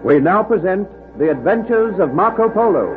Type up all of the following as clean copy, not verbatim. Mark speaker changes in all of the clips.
Speaker 1: We now present The Adventures of Marco Polo.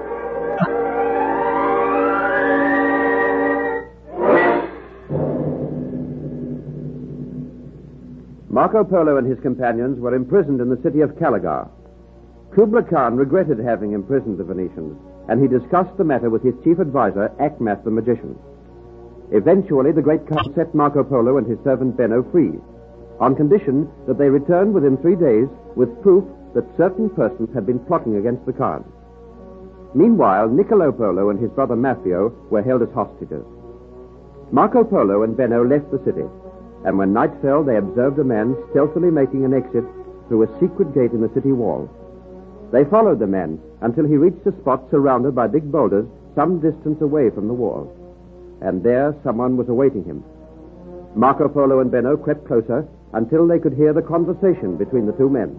Speaker 1: Marco Polo and his companions were imprisoned in the city of Calagar. Kubla Khan regretted having imprisoned the Venetians, and he discussed the matter with his chief advisor, Achmath the magician. Eventually, the great Khan set Marco Polo and his servant Benno free, on condition that they returned within 3 days with proof that certain persons had been plotting against the Khan. Meanwhile, Niccolo Polo and his brother Maffeo were held as hostages. Marco Polo and Benno left the city, and when night fell, they observed a man stealthily making an exit through a secret gate in the city wall. They followed the man until he reached a spot surrounded by big boulders some distance away from the wall. And there someone was awaiting him. Marco Polo and Benno crept closer until they could hear the conversation between the two men.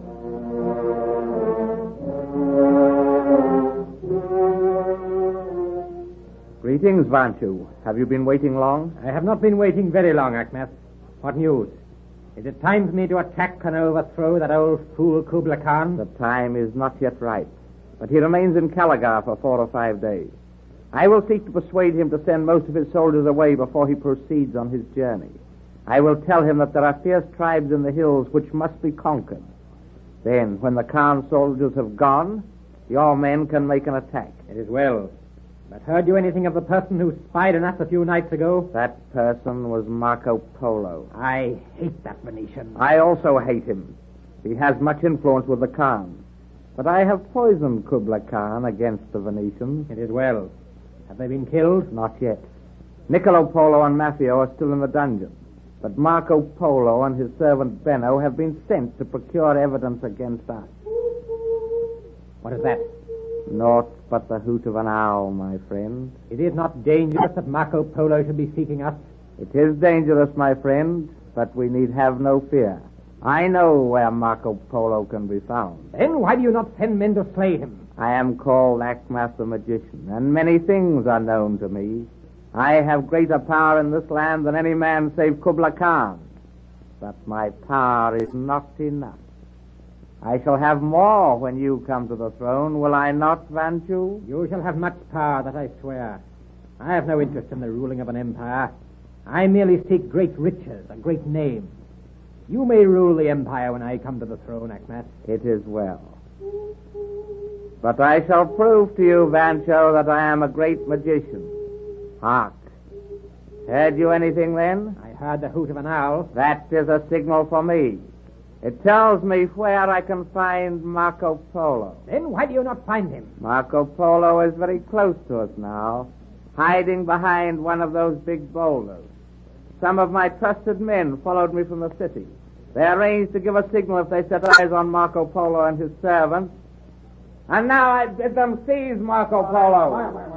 Speaker 2: Greetings, Vanchu. Have you been waiting long?
Speaker 3: I have not been waiting very long, Achmath. What news? Is it time for me to attack and overthrow that old fool Kubla Khan?
Speaker 2: The time is not yet ripe, but he remains in Calagar for 4 or 5 days. I will seek to persuade him to send most of his soldiers away before he proceeds on his journey. I will tell him that there are fierce tribes in the hills which must be conquered. Then, when the Khan soldiers have gone, your men can make an attack.
Speaker 3: It is well. But heard you anything of the person who spied on us a few nights ago?
Speaker 2: That person was Marco Polo.
Speaker 3: I hate that Venetian.
Speaker 2: I also hate him. He has much influence with the Khan. But I have poisoned Kubla Khan against the Venetians.
Speaker 3: It is well. Have they been killed?
Speaker 2: Not yet. Niccolo Polo and Maffeo are still in the dungeon. But Marco Polo and his servant Benno have been sent to procure evidence against us.
Speaker 3: What is that?
Speaker 2: Naught but the hoot of an owl, my friend.
Speaker 3: It is not dangerous that Marco Polo should be seeking us.
Speaker 2: It is dangerous, my friend, but we need have no fear. I know where Marco Polo can be found.
Speaker 3: Then why do you not send men to slay him?
Speaker 2: I am called Achmath the magician, and many things are known to me. I have greater power in this land than any man save Kubla Khan. But my power is not enough. I shall have more when you come to the throne, will I not, Vanchu?
Speaker 3: You shall have much power, that I swear. I have no interest in the ruling of an empire. I merely seek great riches, a great name. You may rule the empire when I come to the throne, Achmath.
Speaker 2: It is well. But I shall prove to you, Vancho, that I am a great magician. Hark. Heard you anything then?
Speaker 3: I heard the hoot of an owl.
Speaker 2: That is a signal for me. It tells me where I can find Marco Polo.
Speaker 3: Then why do you not find him?
Speaker 2: Marco Polo is very close to us now, hiding behind one of those big boulders. Some of my trusted men followed me from the city. They arranged to give a signal if they set eyes on Marco Polo and his servants. And now I bid them seize Marco Polo.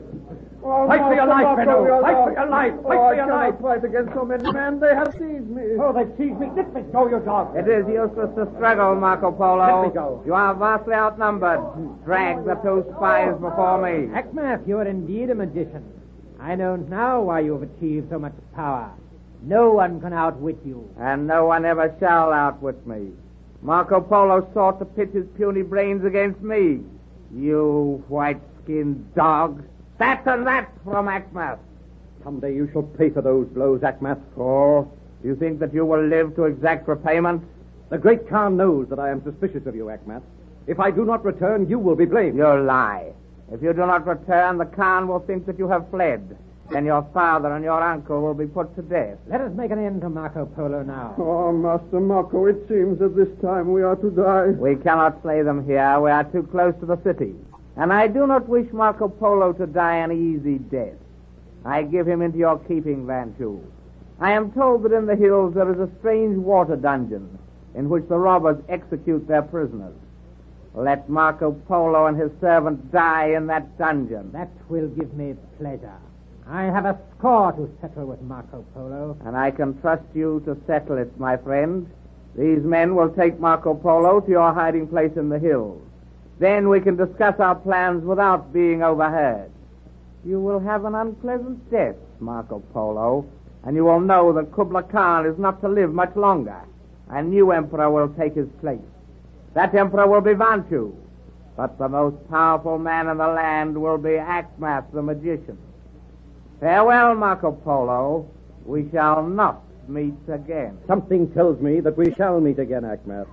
Speaker 3: Fight for your life, Benno! Fight for your life! Fight for your life!
Speaker 4: Fight against so many men. They have seized me.
Speaker 3: Oh, they've seized me. Let me go, you dog.
Speaker 2: It is useless to struggle, Marco Polo.
Speaker 3: Let me go.
Speaker 2: You are vastly outnumbered. Drag the 2 spies before me.
Speaker 3: Achmath, you are indeed a magician. I know now why you have achieved so much power. No one can outwit you.
Speaker 2: And no one ever shall outwit me. Marco Polo sought to pit his puny brains against me. You white-skinned dog. That and that from Achmath.
Speaker 1: Someday you shall pay for those blows, Achmath.
Speaker 2: Oh, do you think that you will live to exact repayment?
Speaker 1: The great Khan knows that I am suspicious of you, Achmath. If I do not return, you will be blamed.
Speaker 2: You lie. If you do not return, the Khan will think that you have fled. Then your father and your uncle will be put to death.
Speaker 3: Let us make an end to Marco Polo now.
Speaker 4: Oh, Master Marco, it seems that this time we are to die.
Speaker 2: We cannot slay them here. We are too close to the city. And I do not wish Marco Polo to die an easy death. I give him into your keeping, Vanchu. I am told that in the hills there is a strange water dungeon in which the robbers execute their prisoners. Let Marco Polo and his servant die in that dungeon.
Speaker 3: That will give me pleasure. I have a score to settle with Marco Polo.
Speaker 2: And I can trust you to settle it, my friend. These men will take Marco Polo to your hiding place in the hills. Then we can discuss our plans without being overheard. You will have an unpleasant death, Marco Polo, and you will know that Kubla Khan is not to live much longer. A new emperor will take his place. That emperor will be Vanchu. But the most powerful man in the land will be Akmath the magician. Farewell, Marco Polo. We shall not meet again.
Speaker 1: Something tells me that we shall meet again, Akmath.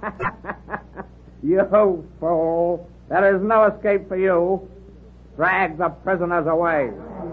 Speaker 2: You fool. There is no escape for you. Drag the prisoners away.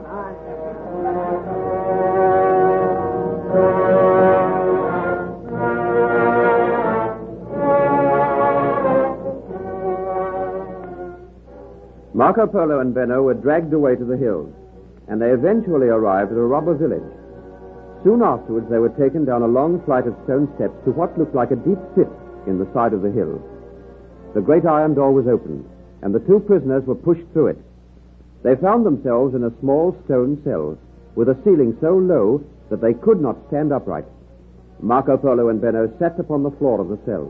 Speaker 1: Marco Polo and Benno were dragged away to the hills, and they eventually arrived at a robber village. Soon afterwards, they were taken down a long flight of stone steps to what looked like a deep pit in the side of the hill. The great iron door was opened, and the two prisoners were pushed through it. They found themselves in a small stone cell with a ceiling so low that they could not stand upright. Marco Polo and Benno sat upon the floor of the cell.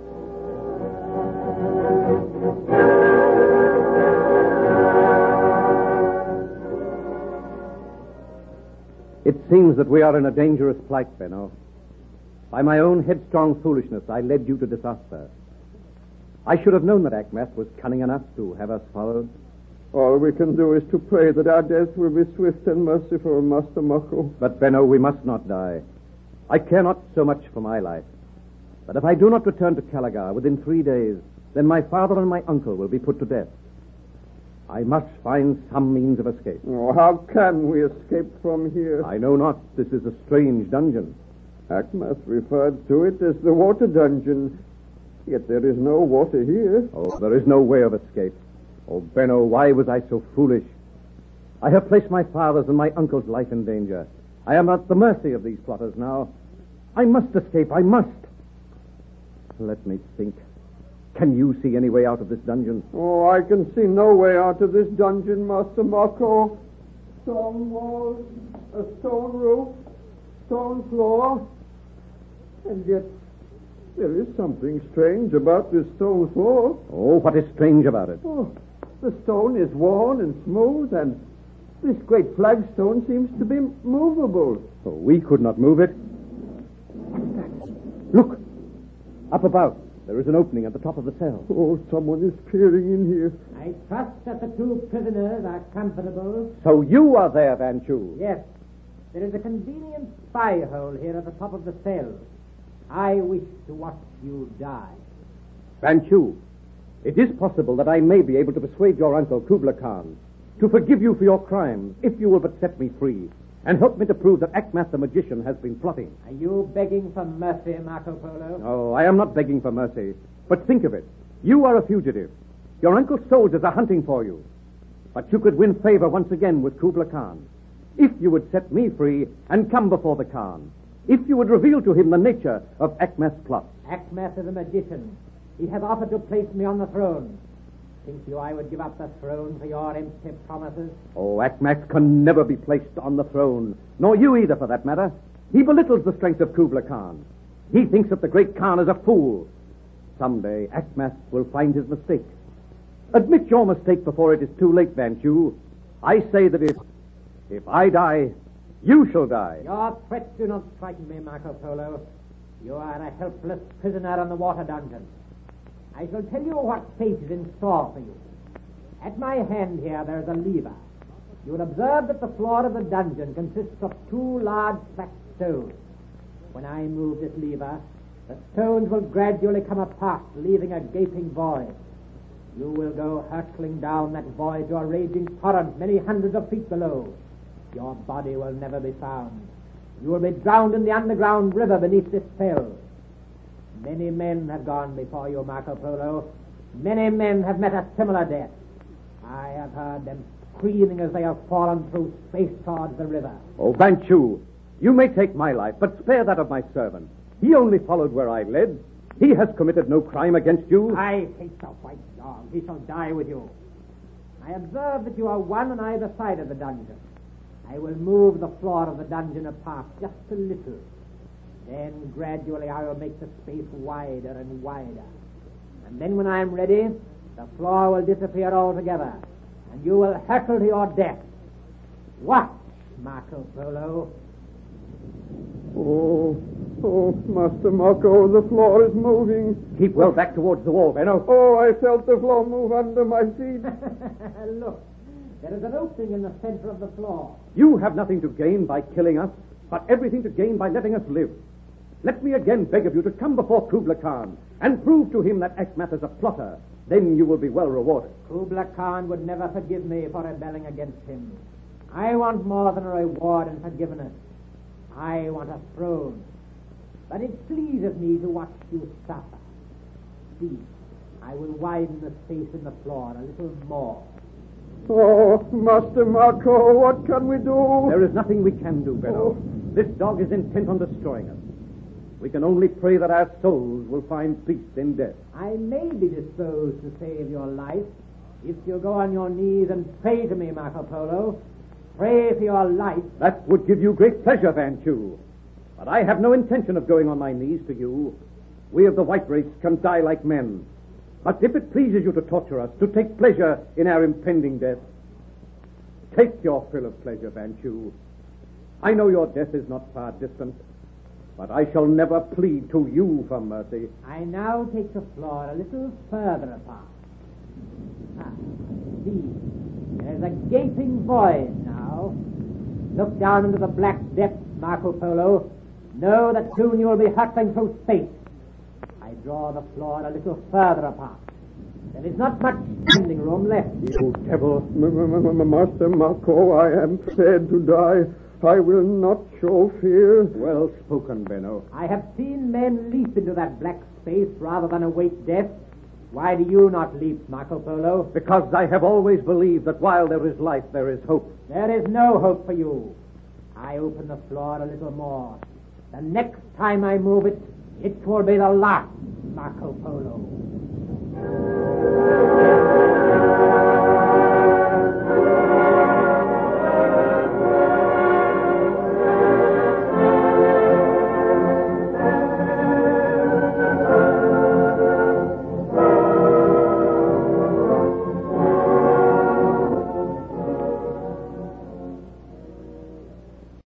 Speaker 1: It seems that we are in a dangerous plight, Benno. By my own headstrong foolishness, I led you to disaster. I should have known that Akmath was cunning enough to have us followed.
Speaker 4: All we can do is to pray that our death will be swift and merciful, Master Marco.
Speaker 1: But, Benno, we must not die. I care not so much for my life. But if I do not return to Calagar within 3 days, then my father and my uncle will be put to death. I must find some means of escape.
Speaker 4: Oh, how can we escape from here?
Speaker 1: I know not. This is a strange dungeon.
Speaker 4: Akmath referred to it as the water dungeon. Yet there is no water here.
Speaker 1: Oh, there is no way of escape. Oh, Benno, why was I so foolish? I have placed my father's and my uncle's life in danger. I am at the mercy of these plotters now. I must escape. I must. Let me think. Can you see any way out of this dungeon?
Speaker 4: Oh, I can see no way out of this dungeon, Master Marco. Stone walls, a stone roof, stone floor. And yet, there is something strange about this stone floor.
Speaker 1: Oh, what is strange about it?
Speaker 4: Oh, the stone is worn and smooth, and this great flagstone seems to be movable.
Speaker 1: Oh, we could not move it. What's that? Look! Up above. There is an opening at the top of the cell.
Speaker 4: Oh, someone is peering in here.
Speaker 3: I trust that the two prisoners are comfortable.
Speaker 1: So you are there, Vanchu?
Speaker 3: Yes. There is a convenient spy hole here at the top of the cell. I wish to watch you die.
Speaker 1: Vanchu, it is possible that I may be able to persuade your uncle, Kubla Khan, to forgive you for your crimes, if you will but set me free, and help me to prove that Akmath the magician has been plotting.
Speaker 3: Are you begging for mercy, Marco Polo?
Speaker 1: No, I am not begging for mercy. But think of it. You are a fugitive. Your uncle's soldiers are hunting for you. But you could win favor once again with Kubla Khan. If you would set me free and come before the Khan. If you would reveal to him the nature of Akmath's plot.
Speaker 3: Akmath is a magician. He has offered to place me on the throne. Think you I would give up the throne for your empty promises?
Speaker 1: Oh, Akmath can never be placed on the throne. Nor you either, for that matter. He belittles the strength of Kubla Khan. He thinks that the great Khan is a fool. Someday, Akmath will find his mistake. Admit your mistake before it is too late, Vanchu. I say that if I die, you shall die.
Speaker 3: Your threats do not frighten me, Marco Polo. You are a helpless prisoner in the water dungeon. I shall tell you what fate is in store for you. At my hand here there is a lever. You will observe that the floor of the dungeon consists of 2 large flat stones. When I move this lever, the stones will gradually come apart, leaving a gaping void. You will go hurtling down that void to a raging torrent many hundreds of feet below. Your body will never be found. You will be drowned in the underground river beneath this cell. Many men have gone before you, Marco Polo. Many men have met a similar death. I have heard them screaming as they have fallen through space towards the river.
Speaker 1: Oh, Vanchu, you may take my life, but spare that of my servant. He only followed where I led. He has committed no crime against you.
Speaker 3: I hate the white dog. He shall die with you. I observe that you are one on either side of the dungeon. I will move the floor of the dungeon apart just a little. Then gradually I will make the space wider and wider. And then when I am ready, the floor will disappear altogether, and you will hurtle to your death. Watch, Marco Polo.
Speaker 4: Oh, Oh, Master Marco, the floor is moving.
Speaker 5: Keep well back towards the wall, Benno.
Speaker 4: Oh, I felt the floor move under my feet.
Speaker 3: Look, there is an opening in the center of the floor.
Speaker 5: You have nothing to gain by killing us, but everything to gain by letting us live. Let me again beg of you to come before Kubla Khan and prove to him that Akmath is a plotter. Then you will be well rewarded.
Speaker 3: Kubla Khan would never forgive me for rebelling against him. I want more than a reward and forgiveness. I want a throne. But it pleases me to watch you suffer. See, I will widen the space in the floor a little more.
Speaker 4: Oh, Master Marco, what can we do?
Speaker 5: There is nothing we can do, Benno. This dog is intent on destroying us. We can only pray that our souls will find peace in death.
Speaker 3: I may be disposed to save your life if you go on your knees and pray to me, Marco Polo. Pray for your life.
Speaker 5: That would give you great pleasure, Van Chu. But I have no intention of going on my knees to you. We of the white race can die like men. But if it pleases you to torture us, to take pleasure in our impending death, take your fill of pleasure, Van Chu. I know your death is not far distant, but I shall never plead to you for mercy.
Speaker 3: I now take the floor a little further apart. See, there's a gaping void now. Look down into the black depths, Marco Polo. Know that soon you will be hurtling through space. I draw the floor a little further apart. There is not much standing room left.
Speaker 4: You devil. Master Marco, I am prepared to die. I will not show fear.
Speaker 5: Well spoken, Benno.
Speaker 3: I have seen men leap into that black space rather than await death. Why do you not leap, Marco Polo?
Speaker 5: Because I have always believed that while there is life, there is hope.
Speaker 3: There is no hope for you. I open the floor a little more. The next time I move it, it will be the last, Marco Polo.